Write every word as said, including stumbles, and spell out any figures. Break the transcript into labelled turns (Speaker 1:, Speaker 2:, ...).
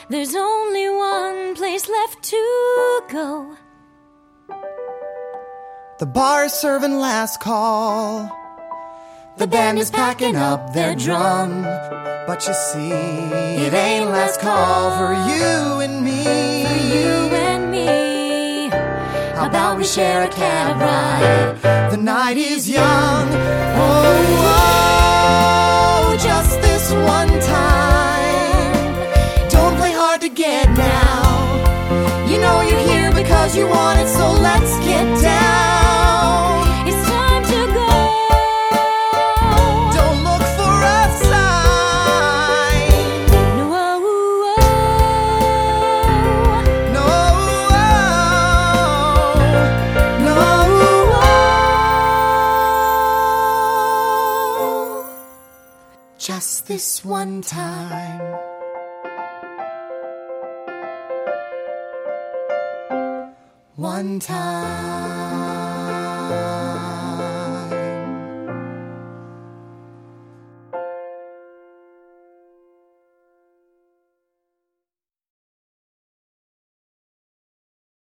Speaker 1: There's only one place left to go.
Speaker 2: The bar is serving last call. The band is packing up their drum. But you see, it ain't last call for you and me.
Speaker 1: For you and me.
Speaker 2: How about we share a cab ride? The night is young. Oh, oh, just this one time. Don't play hard to get now. You know you're here because you want it, so let's get down.
Speaker 1: It's time to go.
Speaker 2: Don't look for a sign.
Speaker 1: No, oh,
Speaker 2: No, oh, no. Just this one time. One time.